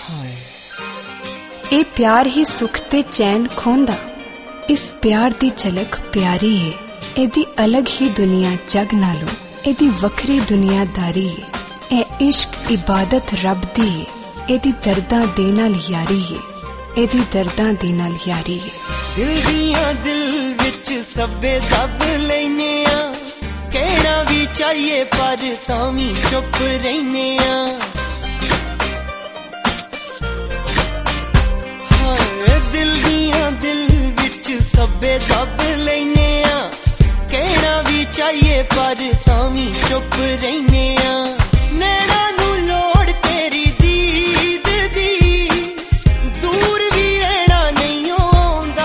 ਇਹ ਪਿਆਰ ਹੀ ਸੁੱਖ ਤੇ ਚੈਨ ਖੋਂਦਾ। ਇਸ ਪਿਆਰ ਦੀ ਝਲਕ ਪਿਆਰੀ ਏ, ਇਹਦੀ ਅਲੱਗ ਹੀ ਦੁਨੀਆ ਜਗ ਨਾਲੋਂ, ਇਹਦੀ ਵੱਖਰੀ ਦੁਨੀਆਦਾਰੀ ਏ। ਇਹ ਇਸ਼ਕ ਇਬਾਦਤ ਰੱਬ ਦੀ ਏ, ਇਹਦੀ ਦਰਦਾਂ ਦੇ ਨਾਲ ਯਾਰੀ ਏ, ਇਹਦੀ ਦਰਦਾਂ ਦੇ ਨਾਲ ਯਾਰੀ ਏ। ਦਿਲ ਦੀਆਂ ਦਿਲ ਵਿੱਚ ਸਭੇ ਦੱਬ ਲੈਨੇ ਆ, ਕਹਿਣਾ ਵੀ ਚਾਹੀਏ ਪਰ ਤਾਂ ਵੀ ਚੁੱਪ ਰਹਿਨੇ ਆ। ਦਿਲ ਦੀਆਂ ਦਿਲ ਵਿੱਚ ਸਭੇ ਦੱਬ ਲੈਨੇ ਆ, ਕਹਿਣਾ ਵੀ ਚਾਹੀਏ ਪਰ ਤਾਂ ਵੀ ਚੁੱਪ ਰਹਿਨੇ ਆ। ਨੈਣਾ ਨੂੰ ਲੋੜ ਤੇਰੀ ਦੀਦ ਦੀ, ਦੂਰ ਵੀ ਰਹਿਣਾ ਨਹੀਂ ਆਉਂਦਾ।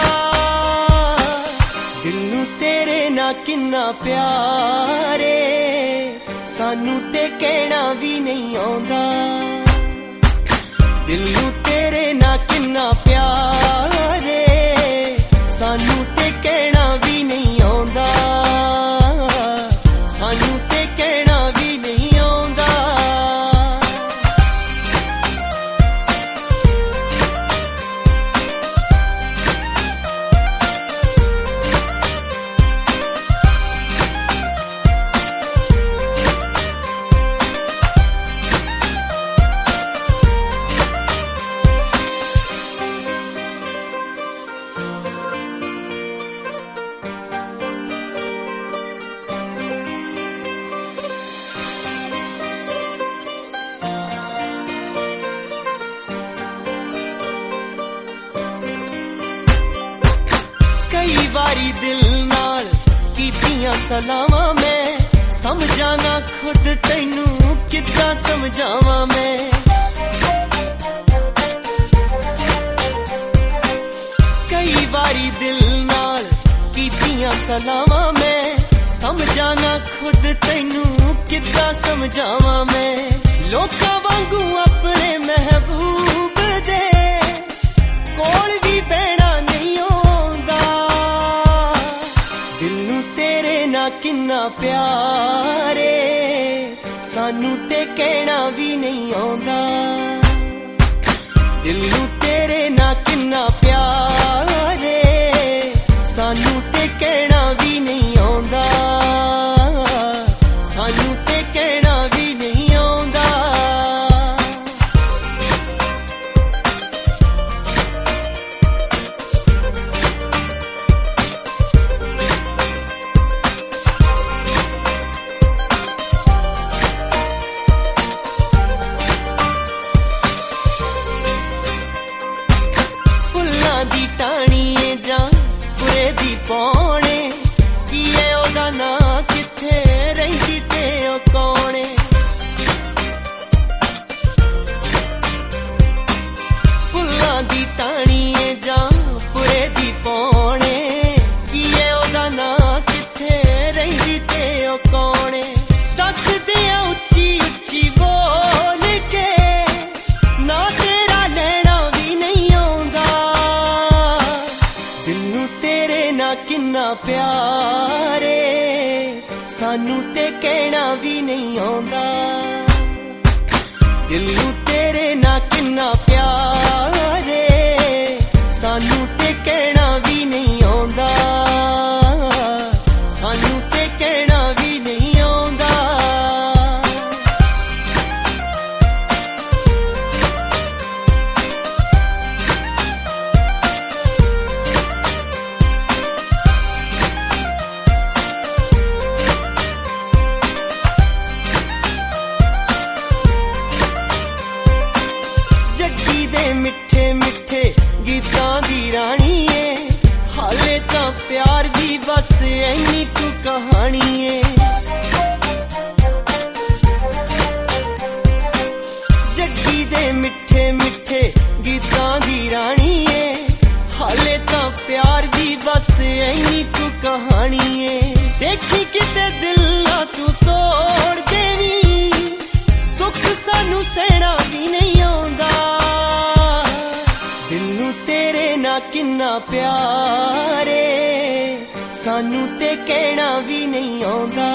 ਦਿਲ ਨੂੰ ਤੇਰੇ ਨਾਲ ਕਿੰਨਾ ਪਿਆਰ ਏ, ਸਾਨੂੰ ਤੇ ਕਹਿਣਾ ਵੀ ਨਹੀਂ ਆਉਂਦਾ। ਦਿਲ ਨੂੰ ਤੇਰੇ ਨਾਲ ਕਿੰਨਾ ਪਿਆਰ ਏ, ਸਾਨੂੰ ਤੇ ਕਹਿਣਾ ਵੀ ਨਹੀਂ ਆਉਂਦਾ। ਸਾਨੂੰ ਤੇ ਕਹਿਣਾ ਵੀ ਨਹੀਂ ਆਉਂਦਾ। ਕਈ ਵਾਰੀ ਦਿਲ ਨਾਲ ਕੀਤੀਆਂ ਸਲਾਵਾਂ ਮੈਂ, ਸਮਝਾਂ ਨਾ ਖੁਦ ਤੈਨੂੰ ਕਿੱਦਾਂ ਸਮਝਾਵਾਂ ਮੈਂ। ਕਈ ਵਾਰੀ ਦਿਲ ਨਾਲ ਕੀਤੀਆਂ ਸਲਾਵਾਂ ਮੈਂ, ਸਮਝਾਂ ਨਾ ਖੁਦ ਤੈਨੂੰ ਕਿੱਦਾਂ ਸਮਝਾਵਾਂ ਮੈਂ। ਲੋਕਾਂ ਵਾਂਗੂ ਆਪਣੇ ਮਹਿਬੂਬ ਦੇ ਕੋਲ ਵੀ ਬਹਿਣਾ ਨਹੀਂ ਆਉਂਦਾ। ਦਿਲ ਨੂੰ ਤੇਰੇ ਨਾਲ ਕਿੰਨਾ ਪਿਆਰ ਏ, ਸਾਨੂੰ ਤੇ ਕਹਿਣਾ ਵੀ ਨਹੀਂ ਆਉਂਦਾ। ਦਿਲ ਨੂੰ ਤੇਰੇ ਨਾਲ ਕਿੰਨਾ ਪਿਆਰ ਏ, ਸਾਨੂੰ ਤੇ ਕਹਿਣਾ ਵੀ ਨਹੀਂ ਆਉਂਦਾ। ਸਾਨੂੰ ਤੇ ਕਹਿਣਾ ਵੀ ਨਹੀਂ ਆਉਂਦਾ। ਦੀ ਟਾਣੀ ਏ ਜਾਂ ਬੁਰੇ ਦੀ ਪੌਣੇ, ਕੀ ਏ ਉਹਦਾ ਨਾਂ, ਕਿੱਥੇ ਰਹਿੰਦੀ ਤੇ ਉਹ ਕੌਣ ਏ। ਫੁੱਲਾਂ ਦੀ ਟਾਣੀ ਏ ਜਾਂ ਬੁਰੇ ਦੀ ਪੌਣੇ, ਕੀ ਏ ਉਹਦਾ ਨਾਂ, ਕਿੱਥੇ ਰਹਿੰਦੀ ਤੇ ਉਹ ਕੌਣ ਏ। ਦੱਸਦੇ ਆ ਉੱਚੀ ਉੱਚੀ ਬੋਲ ਕੇ, ਨਾ ਤੇਰਾ ਲੈਣਾ ਵੀ ਨਹੀਂ ਆਉਂਦਾ। ਦਿਲ ਨੂੰ ਤੇਰੇ ਨਾਲ ਕਿੰਨਾ ਪਿਆਰ ਏ, ਸਾਨੂੰ ਤੇ ਕਹਿਣਾ ਵੀ ਨਹੀਂ ਆਉਂਦਾ। ਦਿਲ ਨੂੰ ਤੇਰੇ ਨਾਲ ਕਿੰਨਾ ਪਿਆਰ ਏ, ਸਾਨੂੰ ਤੇ ਕਹਿਣਾ ਵੀ ਨਹੀਂ ਆਉਂਦਾ। ਸਾਨੂੰ ਤੇ ਕਹਿਣਾ ਵੀ ਨਹੀਂ ਆਉਂਦਾ। ਜੱਗੀ ਦੇ ਮਿੱਠੇ ਮਿੱਠੇ ਗੀਤਾਂ ਦੀ ਰਾਣੀ ਏ, ਹਾਲੇ ਤਾਂ ਪਿਆਰ ਦੀ ਬਸ ਐਨੀ ਕੁ ਕਹਾਣੀ ਏ। ਜੱਗੀ ਦੇ ਮਿੱਠੇ ਮਿੱਠੇ ਗੀਤਾਂ ਦੀ ਰਾਣੀ ਏ, ਹਾਲੇ ਤਾਂ ਪਿਆਰ ਦੀ ਬਸ ਐਨੀ ਕੁ ਕਹਾਣੀ ਏ। ਦੇਖੀ ਕਿਤੇ ਦਿਲ ਨਾ ਤੂੰ ਤੋੜ ਦੇਵੀਂ, ਦੁੱਖ ਸਾਨੂੰ ਸਹਿਣਾ ਵੀ ਨਹੀਂ ਆਉਂਦਾ। ਦਿਲ ਨੂੰ ਤੇਰੇ ਨਾਲ ਕਿੰਨਾ ਪਿਆਰ ਏ, ਸਾਨੂੰ ਤੇ ਕਹਿਣਾ ਵੀ ਨਹੀਂ ਆਉਂਦਾ।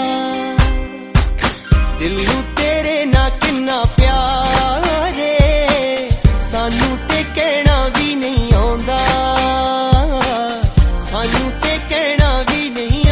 ਦਿਲ ਨੂੰ ਤੇਰੇ ਨਾਲ ਕਿੰਨਾ ਪਿਆਰ ਏ, ਸਾਨੂੰ भी नहीं आउंदा, सानू ते कहना भी नहीं